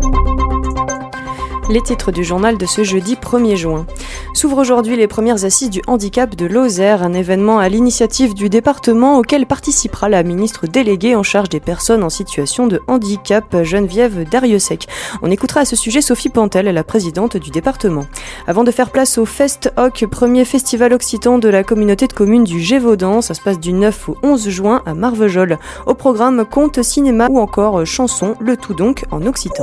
Les titres du journal de ce jeudi 1er juin. S'ouvrent aujourd'hui les premières assises du handicap de Lozère, un événement à l'initiative du département auquel participera la ministre déléguée en charge des personnes en situation de handicap, Geneviève Darrieussecq. On écoutera à ce sujet Sophie Pantel, la présidente du département. Avant de faire place au Festoc, premier festival occitan de la communauté de communes du Gévaudan, ça se passe du 9 au 11 juin à Marvejols. Au programme contes, cinéma ou encore chansons, le tout donc en occitan.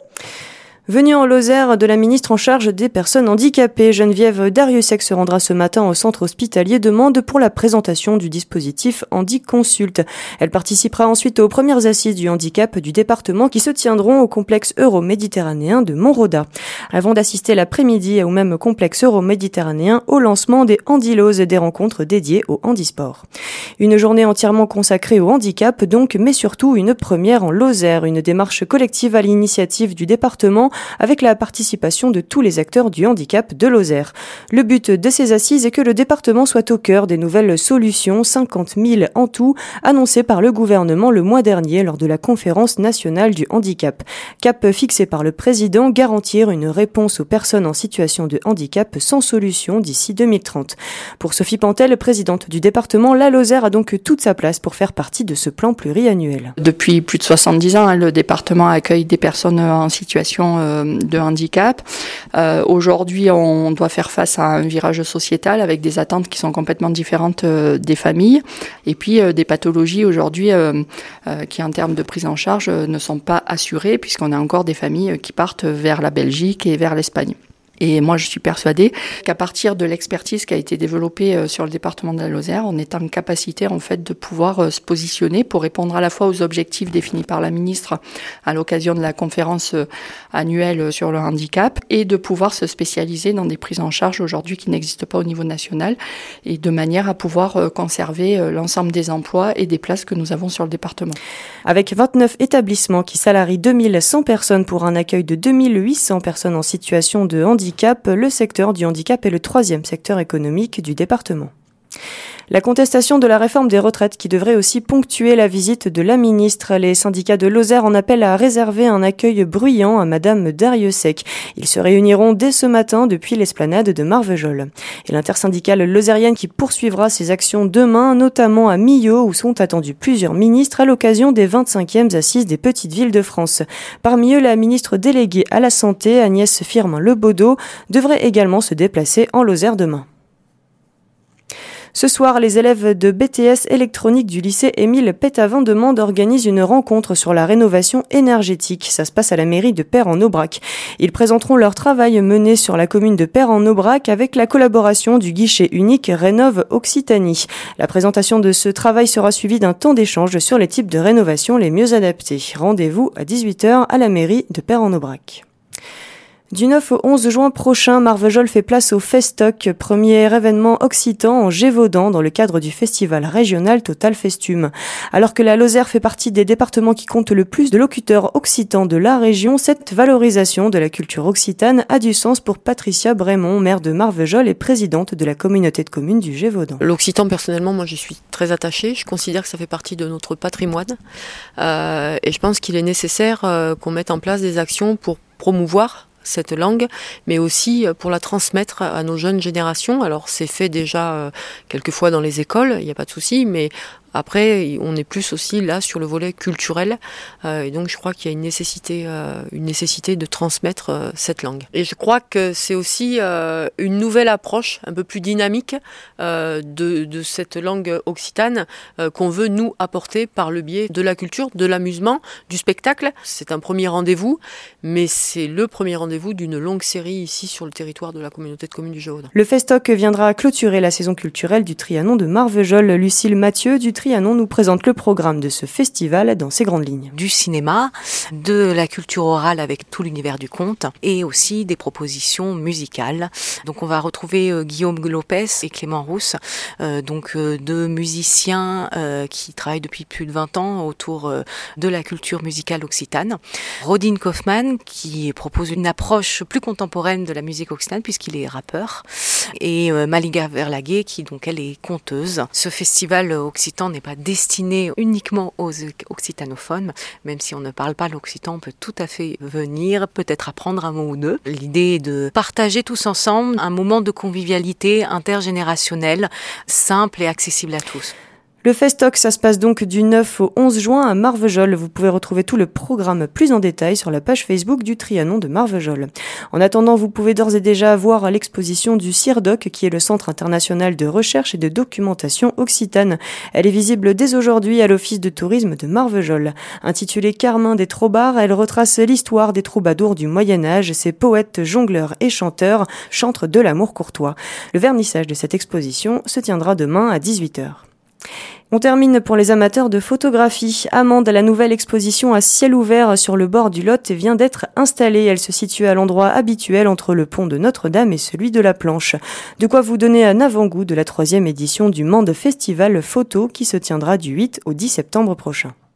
Venue en Lozère de la ministre en charge des personnes handicapées, Geneviève Darrieussecq se rendra ce matin au centre hospitalier de Mende pour la présentation du dispositif HandiConsult. Elle participera ensuite aux premières assises du handicap du département qui se tiendront au complexe euro-méditerranéen de Montroda. Avant d'assister l'après-midi au même complexe euro-méditerranéen au lancement des Handiloses, des rencontres dédiées au handisport. Une journée entièrement consacrée au handicap donc, mais surtout une première en Lozère, une démarche collective à l'initiative du département avec la participation de tous les acteurs du handicap de Lozère. Le but de ces assises est que le département soit au cœur des nouvelles solutions, 50 000 en tout, annoncées par le gouvernement le mois dernier lors de la conférence nationale du handicap. Cap fixé par le président, garantir une réponse aux personnes en situation de handicap sans solution d'ici 2030. Pour Sophie Pantel, présidente du département, la Lozère a donc toute sa place pour faire partie de ce plan pluriannuel. Depuis plus de 70 ans, le département accueille des personnes en situation de handicap. Aujourd'hui, on doit faire face à un virage sociétal avec des attentes qui sont complètement différentes des familles et puis des pathologies aujourd'hui qui, en termes de prise en charge, ne sont pas assurées puisqu'on a encore des familles qui partent vers la Belgique et vers l'Espagne. Et moi, je suis persuadée qu'à partir de l'expertise qui a été développée sur le département de la Lozère, on est en capacité, en fait, de pouvoir se positionner pour répondre à la fois aux objectifs définis par la ministre à l'occasion de la conférence annuelle sur le handicap et de pouvoir se spécialiser dans des prises en charge aujourd'hui qui n'existent pas au niveau national et de manière à pouvoir conserver l'ensemble des emplois et des places que nous avons sur le département. Avec 29 établissements qui salarient 2100 personnes pour un accueil de 2800 personnes en situation de handicap, le secteur du handicap est le troisième secteur économique du département. La contestation de la réforme des retraites qui devrait aussi ponctuer la visite de la ministre. Les syndicats de Lozère en appellent à réserver un accueil bruyant à Madame Darrieussecq. Ils se réuniront dès ce matin depuis l'esplanade de Marvejols. Et l'intersyndicale lozérienne qui poursuivra ses actions demain, notamment à Millau où sont attendus plusieurs ministres à l'occasion des 25e assises des petites villes de France. Parmi eux, la ministre déléguée à la Santé, Agnès Firmin-Lebaudot, devrait également se déplacer en Lozère demain. Ce soir, les élèves de BTS électronique du lycée Émile Pétavin de Mende organisent une rencontre sur la rénovation énergétique. Ça se passe à la mairie de Peyre-en-Aubrac. Ils présenteront leur travail mené sur la commune de Peyre-en-Aubrac avec la collaboration du guichet unique Rénov Occitanie. La présentation de ce travail sera suivie d'un temps d'échange sur les types de rénovation les mieux adaptés. Rendez-vous à 18h à la mairie de Peyre-en-Aubrac. Du 9 au 11 juin prochain, Marvejols fait place au Festoc, premier événement occitan en Gévaudan dans le cadre du festival régional Total Festum. Alors que la Lozère fait partie des départements qui comptent le plus de locuteurs occitans de la région, cette valorisation de la culture occitane a du sens pour Patricia Brémond, maire de Marvejols et présidente de la communauté de communes du Gévaudan. L'occitan, personnellement, moi j'y suis très attachée. Je considère que ça fait partie de notre patrimoine et je pense qu'il est nécessaire qu'on mette en place des actions pour promouvoir cette langue, mais aussi pour la transmettre à nos jeunes générations. Alors c'est fait déjà quelquefois dans les écoles, il n'y a pas de souci, mais après, on est plus aussi là sur le volet culturel et donc je crois qu'il y a une nécessité de transmettre cette langue. Et je crois que c'est aussi une nouvelle approche un peu plus dynamique de cette langue occitane qu'on veut nous apporter par le biais de la culture, de l'amusement, du spectacle. C'est un premier rendez-vous, mais c'est le premier rendez-vous d'une longue série ici sur le territoire de la communauté de communes du Gévaudan. Le Festoc viendra clôturer la saison culturelle du Trianon de Marvejols. Lucille Mathieu du Trianon nous présente le programme de ce festival dans ses grandes lignes. Du cinéma, de la culture orale avec tout l'univers du conte et aussi des propositions musicales. Donc on va retrouver Guillaume Lopez et Clément Rousse, deux musiciens qui travaillent depuis plus de 20 ans autour de la culture musicale occitane. Rodin Kaufmann qui propose une approche plus contemporaine de la musique occitane puisqu'il est rappeur. Et Maliga Verlaguet qui donc elle est conteuse. Ce festival occitan Land n'est pas destiné uniquement aux occitanophones, même si on ne parle pas l'occitan, on peut tout à fait venir, peut-être apprendre un mot ou deux. L'idée est de partager tous ensemble un moment de convivialité intergénérationnelle, simple et accessible à tous. Le Festoc, ça se passe donc du 9 au 11 juin à Marvejols. Vous pouvez retrouver tout le programme plus en détail sur la page Facebook du Trianon de Marvejols. En attendant, vous pouvez d'ores et déjà voir l'exposition du CIRDOC, qui est le Centre international de recherche et de documentation occitane. Elle est visible dès aujourd'hui à l'Office de tourisme de Marvejols. Intitulée Carmin des Trobards, elle retrace l'histoire des troubadours du Moyen-Âge. Ces poètes, jongleurs et chanteurs chantent de l'amour courtois. Le vernissage de cette exposition se tiendra demain à 18h. On termine pour les amateurs de photographie. Amande, la nouvelle exposition à ciel ouvert sur le bord du Lot vient d'être installée. Elle se situe à l'endroit habituel entre le pont de Notre-Dame et celui de la Planche. De quoi vous donner un avant-goût de la 3e édition du Mende Festival Photo qui se tiendra du 8 au 10 septembre prochain.